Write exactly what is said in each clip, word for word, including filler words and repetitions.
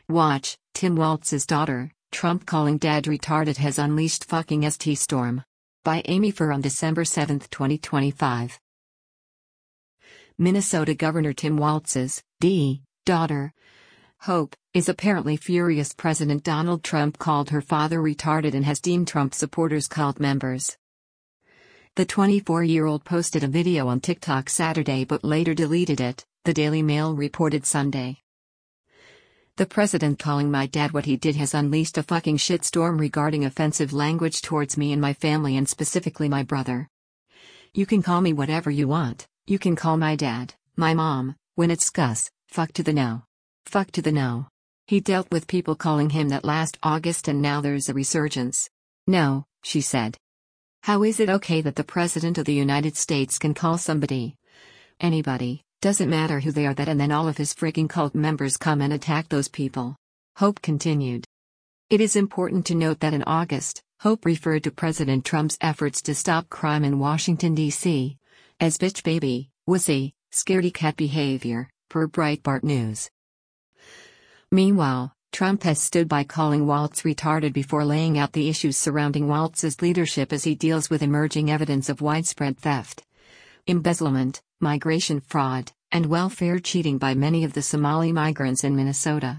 Watch, Tim Walz's daughter, Trump calling dad retarded has unleashed fucking S T storm. By Amy Fur on December seventh, twenty twenty-five. Minnesota Governor Tim Walz's D. daughter, Hope, is apparently furious President Donald Trump called her father retarded and has deemed Trump supporters cult members. The twenty-four-year-old posted a video on TikTok Saturday but later deleted it, the Daily Mail reported Sunday. The president calling my dad what he did has unleashed a fucking shitstorm regarding offensive language towards me and my family and specifically my brother. You can call me whatever you want, you can call my dad, my mom, when it's Gus, fuck to the no. Fuck to the no. He dealt with people calling him that last August and now there's a resurgence. No, she said. How is it okay that the President of the United States can call somebody, anybody, doesn't matter who they are, that and then all of his frigging cult members come and attack those people? Hope continued. It is important to note that in August, Hope referred to President Trump's efforts to stop crime in Washington, D C as bitch baby, wussy, scaredy cat behavior, per Breitbart News. Meanwhile, Trump has stood by calling Walz retarded before laying out the issues surrounding Walz's leadership as he deals with emerging evidence of widespread theft, embezzlement, migration fraud, and welfare cheating by many of the Somali migrants in Minnesota.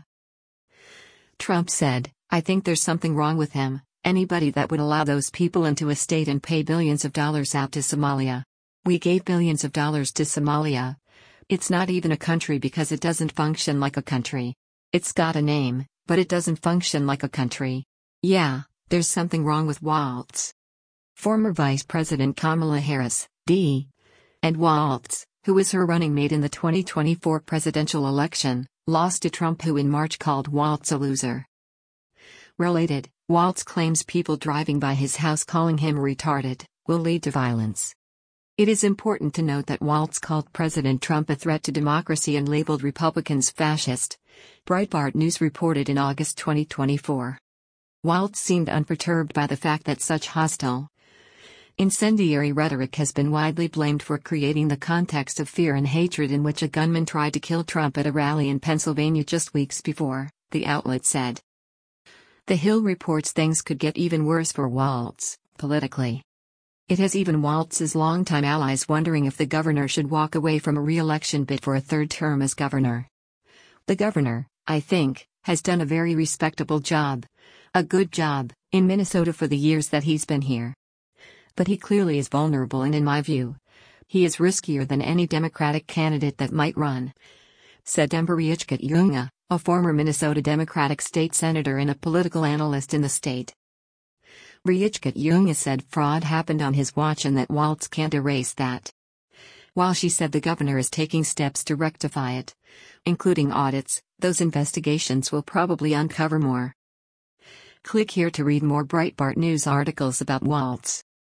Trump said, "I think there's something wrong with him, anybody that would allow those people into a state and pay billions of dollars out to Somalia. We gave billions of dollars to Somalia. It's not even a country because it doesn't function like a country. It's got a name, but it doesn't function like a country. Yeah, there's something wrong with Walz." Former Vice President Kamala Harris, D. and Walz, who was her running mate in the twenty twenty-four presidential election, lost to Trump, who in March called Walz a loser. Related, Walz claims people driving by his house calling him retarded will lead to violence. It is important to note that Walz called President Trump a threat to democracy and labeled Republicans fascist, Breitbart News reported in August twenty twenty-four. Walz seemed unperturbed by the fact that such hostile, incendiary rhetoric has been widely blamed for creating the context of fear and hatred in which a gunman tried to kill Trump at a rally in Pennsylvania just weeks before, the outlet said. The Hill reports things could get even worse for Walz, politically. It has even Walz's longtime allies wondering if the governor should walk away from a re-election bid for a third term as governor. The governor, I think, has done a very respectable job, a good job, in Minnesota for the years that he's been here. But he clearly is vulnerable, and in my view, he is riskier than any Democratic candidate that might run, said Amber Reichgott-Junge, a former Minnesota Democratic state senator and a political analyst in the state. Reichgott-Junge said fraud happened on his watch and that Walz can't erase that. While she said the governor is taking steps to rectify it, including audits, those investigations will probably uncover more. Click here to read more Breitbart News articles about Walz.